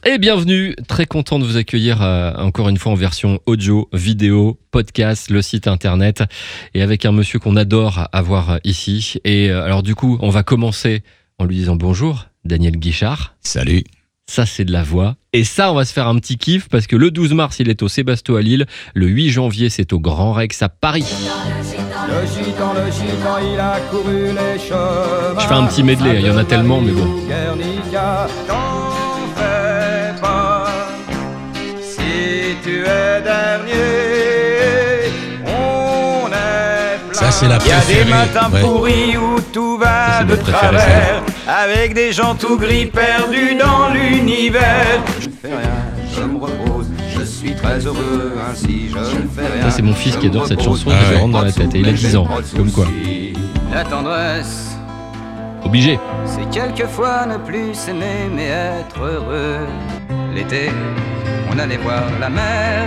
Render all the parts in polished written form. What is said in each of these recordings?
Et bienvenue, très content de vous accueillir encore une fois en version audio, vidéo, podcast, le site internet et avec un monsieur qu'on adore avoir ici. Et alors du coup, on va commencer en lui disant bonjour, Daniel Guichard. Salut. Ça, c'est de la voix. Et ça, on va se faire un petit kiff parce que le 12 mars, il est au Sébasto à Lille. Le 8 janvier, c'est au Grand Rex à Paris. Le gitan, il a couru les chemins. Je fais un petit medley, il y en a tellement, mais bon. Guernica, t'en fais pas. Si tu es dernier, on est plein. Ça, c'est la Il y a préférée. des matins pourris où tout va c'est de notre préférée, travers, avec des gens tout gris perdus dans l'univers. Je ne fais rien, je me repose, je suis très heureux ainsi, je ne fais rien. Ça, c'est mon fils qui adore cette chanson, Ah je ouais. rentre dans la tête. Et il a 10 ans, comme quoi. La tendresse, Obligé. c'est quelquefois ne plus s'aimer mais être heureux. L'été, on allait voir la mer.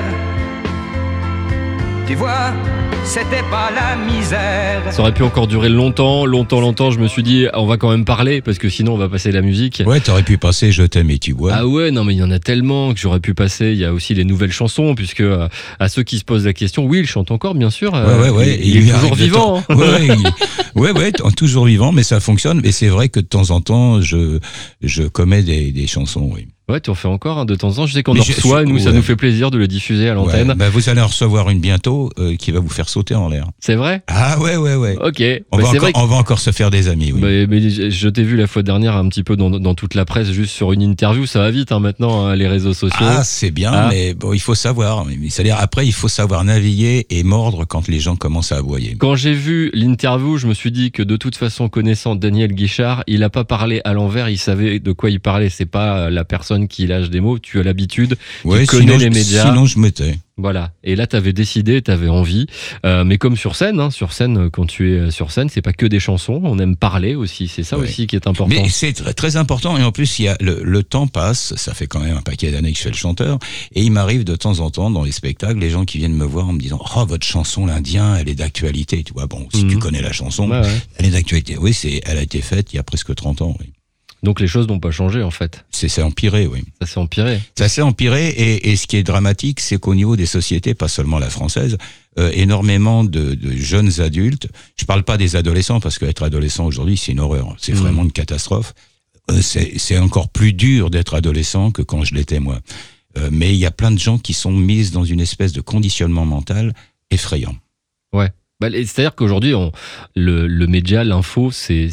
Tu vois, c'était pas la misère. Ça aurait pu encore durer longtemps. Je me suis dit, on va quand même parler parce que sinon on va passer la musique. Ouais, t'aurais pu passer Je t'aime et tu bois. Ah ouais, non mais il y en a tellement que j'aurais pu passer. Il y a aussi les nouvelles chansons puisque à ceux qui se posent la question, oui, il chante encore bien sûr. Ouais. Il est toujours vivant. Hein. Ouais, toujours vivant, mais ça fonctionne. Mais c'est vrai que de temps en temps, je commets des chansons, oui. Ouais, tu en fais encore hein, de temps en temps. Je sais qu'on Mais en reçoit, nous, ça ouais. nous fait plaisir de le diffuser à l'antenne. Ouais. Bah, vous allez en recevoir une bientôt qui va vous faire sauter en l'air. C'est vrai ? Ah ouais. Ok. On Bah, c'est va encore se faire des amis, oui. Mais je t'ai vu la fois dernière un petit peu dans toute la presse, juste sur une interview. Ça va vite hein, maintenant, hein, les réseaux sociaux. Ah, c'est bien, Ah. mais bon, il faut savoir. C'est-à-dire, après, il faut savoir naviguer et mordre quand les gens commencent à aboyer. Quand j'ai vu l'interview, je me suis dit que de toute façon, connaissant Daniel Guichard, il a pas parlé à l'envers, il savait de quoi il parlait. C'est pas la personne qui lâche des mots, tu as l'habitude, tu connais les médias. Sinon, je me tais. Voilà. Et là, t'avais décidé, t'avais envie. Mais comme sur scène, quand tu es sur scène, c'est pas que des chansons, on aime parler aussi. C'est ça Ouais. aussi qui est important. Mais c'est très, très important. Et en plus, il y a le temps passe. Ça fait quand même un paquet d'années que je fais le chanteur. Et il m'arrive de temps en temps dans les spectacles, les gens qui viennent me voir en me disant « Oh, votre chanson, l'Indien, elle est d'actualité. » Tu vois, bon, si tu connais la chanson, Ouais. elle est d'actualité. Oui, elle a été faite il y a presque 30 ans. Oui. Donc les choses n'ont pas changé en fait. C'est empiré, oui. Ça s'est empiré. Ça s'est empiré et ce qui est dramatique, c'est qu'au niveau des sociétés, pas seulement la française, énormément de jeunes adultes, je parle pas des adolescents parce qu'être adolescent aujourd'hui, c'est une horreur. C'est vraiment une catastrophe. C'est encore plus dur d'être adolescent que quand je l'étais moi. Mais il y a plein de gens qui sont mis dans une espèce de conditionnement mental effrayant. Ouais. C'est-à-dire qu'aujourd'hui, le média, l'info, c'est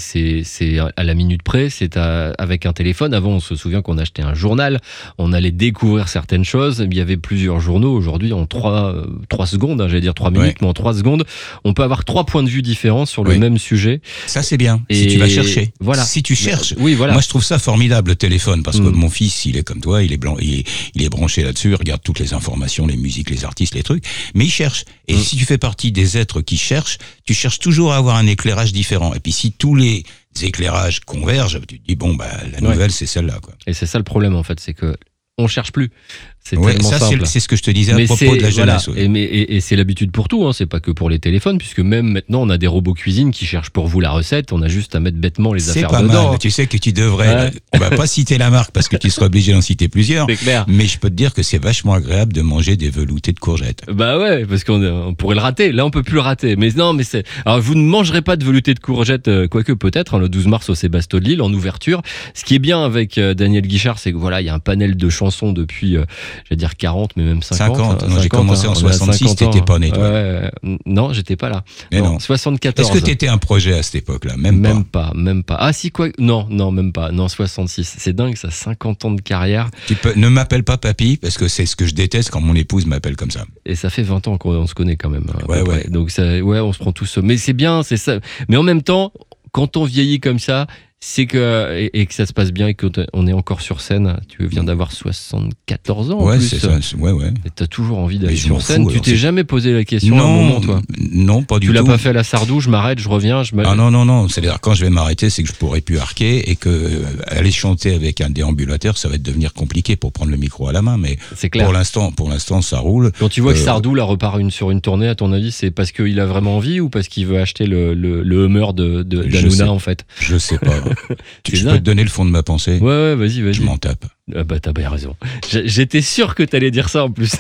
à la minute près, c'est avec un téléphone. Avant, on se souvient qu'on achetait un journal, on allait découvrir certaines choses. Il y avait plusieurs journaux. Aujourd'hui, en 3 secondes, j'allais dire 3 minutes, Ouais. mais en 3 secondes, on peut avoir 3 points de vue différents sur le même sujet. Ça, c'est bien. Et si tu vas chercher. voilà. Si tu cherches. Oui, voilà. Moi, je trouve ça formidable, le téléphone, parce que mon fils, il est comme toi, il est blanc, il est branché là-dessus, il regarde toutes les informations, les musiques, les artistes, les trucs, mais il cherche. Et si tu fais partie des êtres qui cherchent, tu cherches toujours à avoir un éclairage différent. Et puis, si tous les éclairages convergent, tu te dis, bon, bah, la nouvelle, c'est celle-là, quoi. Et c'est ça le problème, en fait, c'est que on cherche plus. C'est Ouais, tellement ça, simple. c'est ce que je te disais Mais à propos de la jeunesse. voilà. Et c'est l'habitude pour tout, hein. C'est pas que pour les téléphones, puisque même maintenant on a des robots cuisine qui cherchent pour vous la recette, on a juste à mettre bêtement les C'est affaires pas dedans. mal. Tu sais que tu devrais, Ouais. on va pas citer la marque parce que tu seras obligé d'en citer plusieurs. C'est clair. Mais je peux te dire que c'est vachement agréable de manger des veloutés de courgettes. Bah ouais, parce qu'on pourrait le rater. Là, on peut plus le rater. Mais non, mais c'est. Alors, vous ne mangerez pas de velouté de courgettes, quoique peut-être, hein, le 12 mars au Sébasto de Lille, en ouverture. Ce qui est bien avec Daniel Guichard, c'est que voilà, il y a un panel de chansons depuis, j'allais dire 40, mais même 50. 50. Non, j'ai commencé en 66, t'étais pas né, toi. Ouais, non, j'étais pas là. Mais non. 74. Est-ce que t'étais un projet à cette époque-là? Même pas. Même pas. Ah si, quoi. Non, même pas. Non, 66. C'est dingue, ça, 50 ans de carrière. Ne m'appelle pas papy, parce que c'est ce que je déteste quand mon épouse m'appelle comme ça. Et ça fait 20 ans qu'on se connaît quand même. À peu Ouais. près. Donc, on se prend tous. Mais c'est bien, c'est ça. Mais en même temps, quand on vieillit comme ça, c'est que et que ça se passe bien et qu'on est encore sur scène. Tu viens d'avoir 74 ans en Ouais, plus. c'est ça. Ouais. Et t'as toujours envie d'aller Mais je m'en sur scène. fous, Tu alors t'es c'est- jamais posé la question à un moment, toi? Non, pas du tout. Tu l'as pas fait à la Sardou, je m'arrête, je reviens, Ah non. C'est-à-dire, quand je vais m'arrêter, c'est que je pourrai plus arquer et que aller chanter avec un déambulateur, ça va devenir compliqué pour prendre le micro à la main. Mais c'est clair. pour l'instant, ça roule. Quand tu vois que Sardou là repart sur une tournée, à ton avis, c'est parce qu'il a vraiment envie ou parce qu'il veut acheter le Hummer d'Hanouna en fait? Je sais pas. Je peux te donner le fond de ma pensée. Ouais, vas-y. Je m'en tape. Ah bah t'as bien raison. J'étais sûr que t'allais dire ça en plus.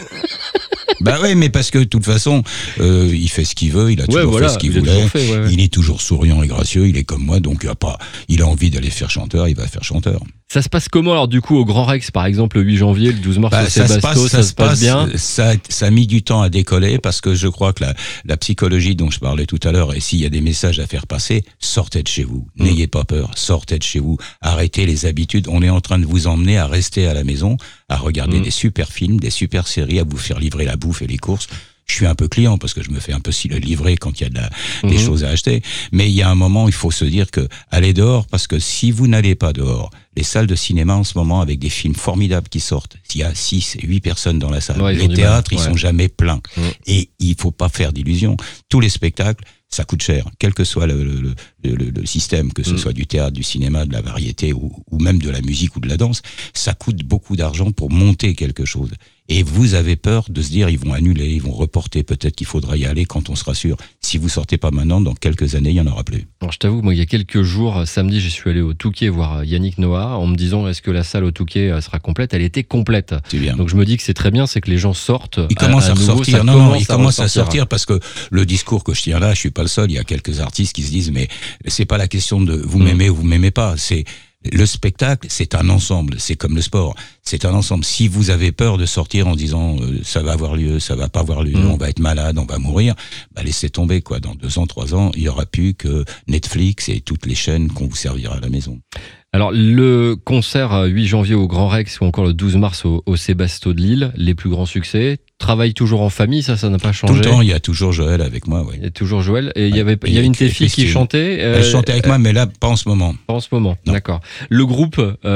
Bah ouais, mais parce que de toute façon, il fait ce qu'il veut, il a toujours fait ce qu'il voulait, il est toujours souriant et gracieux, il est comme moi, donc il a envie d'aller faire chanteur, il va faire chanteur. Ça se passe comment alors du coup au Grand Rex par exemple le 8 janvier, le 12 mars au Sébasto, ça se passe bien? Ça a mis du temps à décoller parce que je crois que la psychologie dont je parlais tout à l'heure, et s'il y a des messages à faire passer, sortez de chez vous, n'ayez pas peur, sortez de chez vous, arrêtez les habitudes, on est en train de vous emmener à rester à la maison, à regarder des super films, des super séries, à vous faire livrer la bouffe et les courses. Je suis un peu client parce que je me fais un peu livrer quand il y a des choses à acheter. Mais il y a un moment, il faut se dire que allez dehors, parce que si vous n'allez pas dehors, les salles de cinéma en ce moment avec des films formidables qui sortent, s'il y a 6 et 8 personnes dans la salle, les théâtres, ils sont jamais pleins. Et il faut pas faire d'illusions. Tous les spectacles, ça coûte cher, quel que soit le système, que ce soit du théâtre, du cinéma, de la variété ou même de la musique ou de la danse, ça coûte beaucoup d'argent pour monter quelque chose. Et vous avez peur de se dire, ils vont annuler, ils vont reporter, peut-être qu'il faudra y aller quand on sera sûr. Si vous sortez pas maintenant, dans quelques années, il y en aura plus. Alors je t'avoue, moi il y a quelques jours, samedi, je suis allé au Touquet voir Yannick Noah en me disant, est-ce que la salle au Touquet sera complète? Elle était complète. C'est bien. Donc je me dis que c'est très bien, c'est que les gens sortent. Ils commencent à ressortir. Non, ils commencent à sortir parce que le discours que je tiens là, je suis pas le seul. Il y a quelques artistes qui se disent, mais c'est pas la question de vous m'aimez ou vous m'aimez pas. C'est le spectacle, c'est un ensemble, c'est comme le sport, c'est un ensemble. Si vous avez peur de sortir en disant ça va avoir lieu, ça va pas avoir lieu, on va être malade, on va mourir, bah laissez tomber quoi. Dans 2 ans, 3 ans, il y aura plus que Netflix et toutes les chaînes qu'on vous servira à la maison. Alors le concert 8 janvier au Grand Rex ou encore le 12 mars au Sébasto de Lille, les plus grands succès. Travaille toujours en famille, ça n'a pas changé. Tout le temps, il y a toujours Joël avec moi. Oui. Il y a toujours Joël. Et il y avait une de tes filles qui chantait. Elle chantait avec moi, mais là, pas en ce moment. Pas en ce moment, d'accord. Le groupe,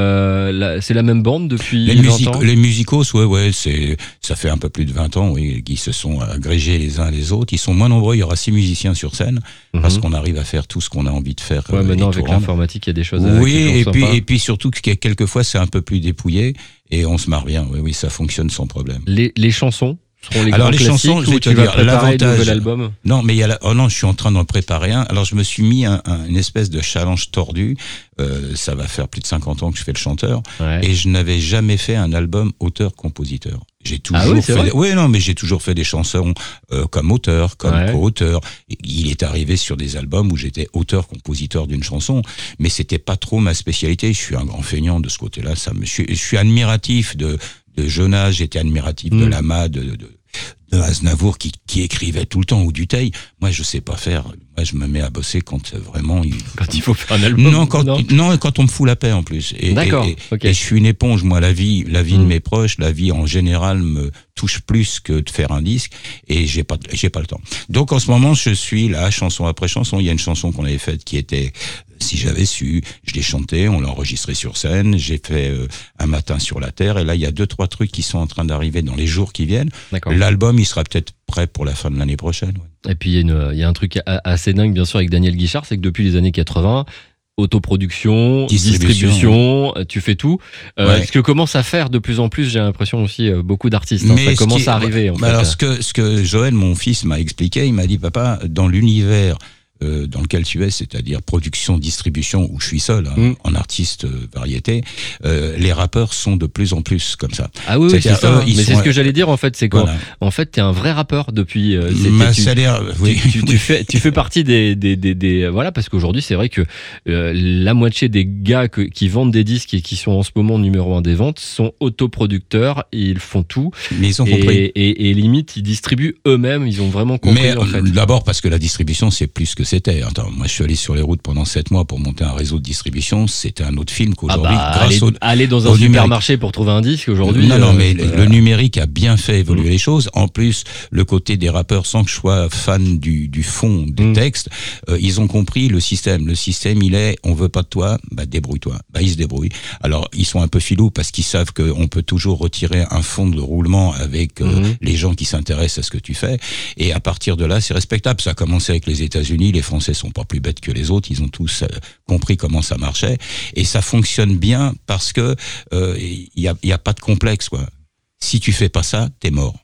c'est la même bande depuis les 20 ans. Les musicos, ouais, ça fait un peu plus de 20 ans, oui, qui se sont agrégés les uns les autres. Ils sont moins nombreux, il y aura 6 musiciens sur scène, parce qu'on arrive à faire tout ce qu'on a envie de faire. Ouais, maintenant avec l'informatique, il y a des choses et puis surtout, quelquefois, c'est un peu plus dépouillé, et on se marre bien. Oui, ça fonctionne sans problème. Les chansons seront les alors les chansons, je vais te dire l'avantage. Album. Non, mais je suis en train d'en préparer un. Alors je me suis mis une espèce de challenge tordu. Ça va faire plus de 50 ans que je fais le chanteur, et je n'avais jamais fait un album auteur-compositeur. J'ai toujours j'ai toujours fait des chansons comme auteur, comme co-auteur. Il est arrivé sur des albums où j'étais auteur-compositeur d'une chanson, mais c'était pas trop ma spécialité. Je suis un grand feignant de ce côté-là. Je suis admiratif de Jonas, j'étais admiratif de Lama, de Aznavour qui écrivait tout le temps, ou du Teil. Moi, je sais pas faire. Moi, je me mets à bosser quand vraiment quand il faut faire un album. Non, quand on me fout la paix en plus. D'accord. Et je suis une éponge. Moi, la vie de mes proches, la vie en général me touche plus que de faire un disque, et j'ai pas le temps. Donc en ce moment, je suis là, chanson après chanson. Il y a une chanson qu'on avait faite qui était Si j'avais su, je l'ai chantée, on l'a enregistrée sur scène, j'ai fait Un matin sur la terre, et là il y a 2-3 trucs qui sont en train d'arriver dans les jours qui viennent. L'album, il sera peut-être prêt pour la fin de l'année prochaine. Et puis il y a un truc assez dingue bien sûr avec Daniel Guichard, c'est que depuis les années 80, autoproduction, distribution, tu fais tout. Ce que commence à faire de plus en plus, j'ai l'impression aussi beaucoup d'artistes. Ça commence à arriver. En fait. Alors ce que Joël, mon fils, m'a expliqué, il m'a dit, papa, dans l'univers dans lequel tu es, c'est-à-dire production, distribution, où je suis seul, en artiste variété, les rappeurs sont de plus en plus comme ça. Ah oui, c'est ça. Mais c'est ce que j'allais dire en fait, c'est quoi en fait, t'es un vrai rappeur depuis. Tu fais partie des voilà, parce qu'aujourd'hui c'est vrai que la moitié des gars qui vendent des disques et qui sont en ce moment numéro 1 des ventes sont autoproducteurs, et ils font tout. Mais ils ont compris. Et limite ils distribuent eux-mêmes, ils ont vraiment compris. Mais en fait. D'abord parce que la distribution c'est plus que c'était. Attends, moi je suis allé sur les routes pendant 7 mois pour monter un réseau de distribution, c'était un autre film qu'aujourd'hui. Aller dans un supermarché pour trouver un disque aujourd'hui. Non, mais le numérique a bien fait évoluer les choses. En plus, le côté des rappeurs, sans que je sois fan du fond des textes, ils ont compris le système. Le système, il est, on veut pas de toi, débrouille-toi. Ils se débrouillent. Alors, ils sont un peu filous parce qu'ils savent qu'on peut toujours retirer un fond de roulement avec les gens qui s'intéressent à ce que tu fais. Et à partir de là, c'est respectable. Ça a commencé avec les États-Unis. Les Français sont pas plus bêtes que les autres. Ils ont tous compris comment ça marchait. Et ça fonctionne bien parce que y a pas de complexe, quoi. Si tu fais pas ça, t'es mort.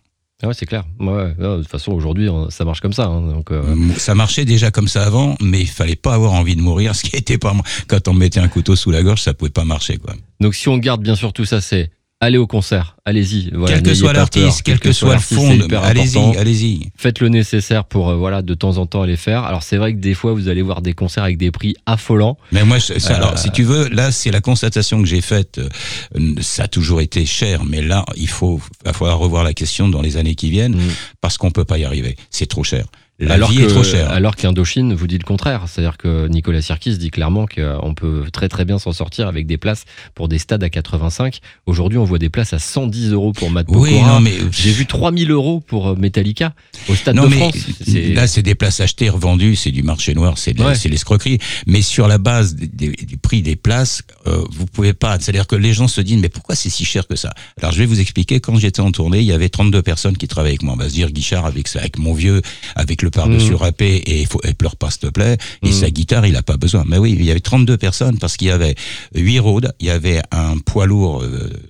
Ah ouais, c'est clair. Ouais, de toute façon, aujourd'hui, ça marche comme ça. Donc, Ça marchait déjà comme ça avant, mais il fallait pas avoir envie de mourir, ce qui était pas moi. Quand on me mettait un couteau sous la gorge, ça pouvait pas marcher, quoi. donc si on garde bien sûr tout ça, c'est aller au concert, allez-y. Voilà, Quel que soit l'artiste, quel que soit le fond, allez-y. Faites le nécessaire pour de temps en temps aller faire. Alors c'est vrai que des fois vous allez voir des concerts avec des prix affolants. Mais moi, alors si tu veux, là c'est la constatation que j'ai faite. Ça a toujours été cher, mais là il va falloir revoir la question dans les années qui viennent parce qu'on peut pas y arriver. C'est trop cher. La vie est trop chère. Alors qu'Indochine vous dit le contraire. C'est-à-dire que Nicolas Sirkis dit clairement qu'on peut très très bien s'en sortir avec des places pour des stades à 85. Aujourd'hui, on voit des places à 110 € pour Matt Pokora. Oui, non, mais j'ai vu 3000 € pour Metallica au Stade de France. Là, c'est des places achetées, revendues, c'est du marché noir, c'est l'escroquerie. Mais sur la base du prix des places, vous pouvez pas. C'est-à-dire que les gens se disent, mais pourquoi c'est si cher que ça? Alors, je vais vous expliquer. Quand j'étais en tournée, il y avait 32 personnes qui travaillaient avec moi. On va se dire, Guichard, avec mon vieux, avec le par-dessus râpé, et pleure pas, s'il te plaît. Et sa guitare, il a pas besoin. Mais oui, il y avait 32 personnes parce qu'il y avait 8 Rhodes, il y avait un poids lourd,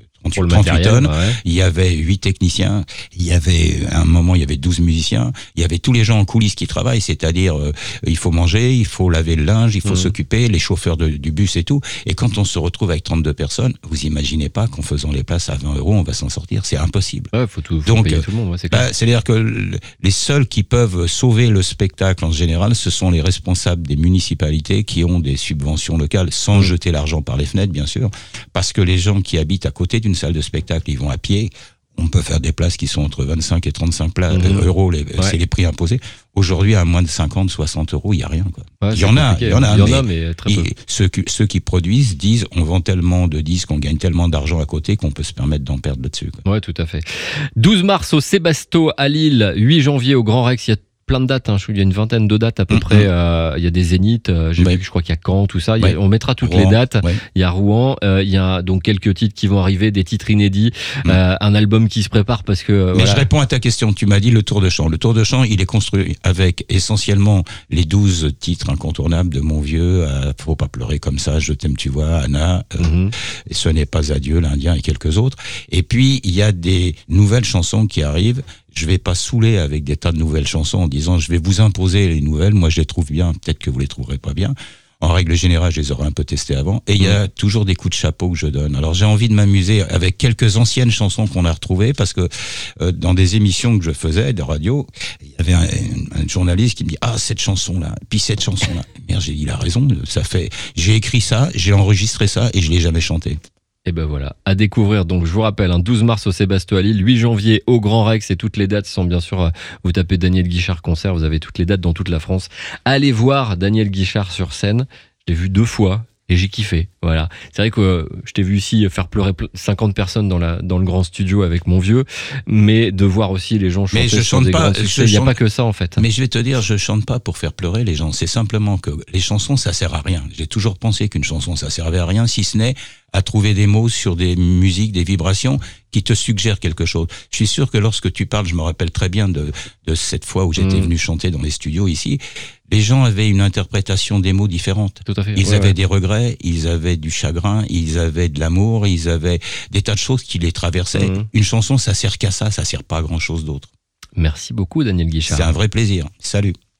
38 tonnes, il y avait 8 techniciens, il y avait, à un moment, il y avait 12 musiciens, il y avait tous les gens en coulisses qui travaillent, c'est-à-dire, il faut manger, il faut laver le linge, il faut s'occuper, les chauffeurs du bus et tout. Et quand on se retrouve avec 32 personnes, vous imaginez pas qu'en faisant les places à 20 €, on va s'en sortir. C'est impossible. Ouais, faut payer tout le monde, c'est clair. C'est-à-dire que les seuls qui peuvent sauver le spectacle en général, ce sont les responsables des municipalités qui ont des subventions locales, sans jeter l'argent par les fenêtres, bien sûr, parce que les gens qui habitent à côté d'une salle de spectacle, ils vont à pied. On peut faire des places qui sont entre 25 et 35 euros, c'est les prix imposés. Aujourd'hui, à moins de 50, 60 €, il n'y a rien, quoi. Ouais, il y en a, mais très peu. Ceux qui produisent disent, on vend tellement de disques, on gagne tellement d'argent à côté qu'on peut se permettre d'en perdre là-dessus, quoi. Ouais, tout à fait. 12 mars au Sébasto à Lille, 8 janvier au Grand Rex, il y a plein de dates, il y a une vingtaine de dates à peu près, il y a des zéniths, j'ai vu que je crois qu'il y a Caen, tout ça, on mettra toutes les dates, il y a Rouen, il y a donc quelques titres qui vont arriver, des titres inédits, un album qui se prépare parce que... Mais je réponds à ta question, tu m'as dit le Tour de Chant. Le Tour de Chant, il est construit avec essentiellement les 12 titres incontournables de Mon Vieux, Faut pas pleurer comme ça, Je t'aime tu vois, Anna, et Ce n'est pas adieu, l'Indien et quelques autres. Et puis, il y a des nouvelles chansons qui arrivent. Je vais pas saouler avec des tas de nouvelles chansons en disant je vais vous imposer les nouvelles. Moi, je les trouve bien. Peut-être que vous les trouverez pas bien. En règle générale, je les aurais un peu testées avant. Et il y a toujours des coups de chapeau que je donne. Alors, j'ai envie de m'amuser avec quelques anciennes chansons qu'on a retrouvées parce que dans des émissions que je faisais de radio, il y avait un journaliste qui me dit cette chanson-là, puis cette chanson-là. Merde, j'ai dit il a raison. J'ai écrit ça, j'ai enregistré ça et je l'ai jamais chanté. Et ben voilà, à découvrir. Donc je vous rappelle, 12 mars au Sébasto à Lille, 8 janvier au Grand Rex, et toutes les dates sont bien sûr, vous tapez Daniel Guichard concert, vous avez toutes les dates dans toute la France. Allez voir Daniel Guichard sur scène, je l'ai vu 2 fois et j'ai kiffé. Voilà, c'est vrai que je t'ai vu ici faire pleurer 50 personnes dans le grand studio avec Mon Vieux, mais de voir aussi les gens chanter sur des grands succès, il n'y a pas que ça en fait. Mais je vais te dire, je chante pas pour faire pleurer les gens, c'est simplement que les chansons ça sert à rien. J'ai toujours pensé qu'une chanson ça servait à rien si ce n'est à trouver des mots sur des musiques, des vibrations qui te suggèrent quelque chose. Je suis sûr que lorsque tu parles, je me rappelle très bien de cette fois où j'étais venu chanter dans les studios ici, les gens avaient une interprétation des mots différente. Tout à fait. Ils avaient des regrets, ils avaient du chagrin, ils avaient de l'amour, ils avaient des tas de choses qui les traversaient. Une chanson, ça sert qu'à ça sert pas à grand chose d'autre. Merci beaucoup Daniel Guichard. C'est un vrai plaisir. Salut.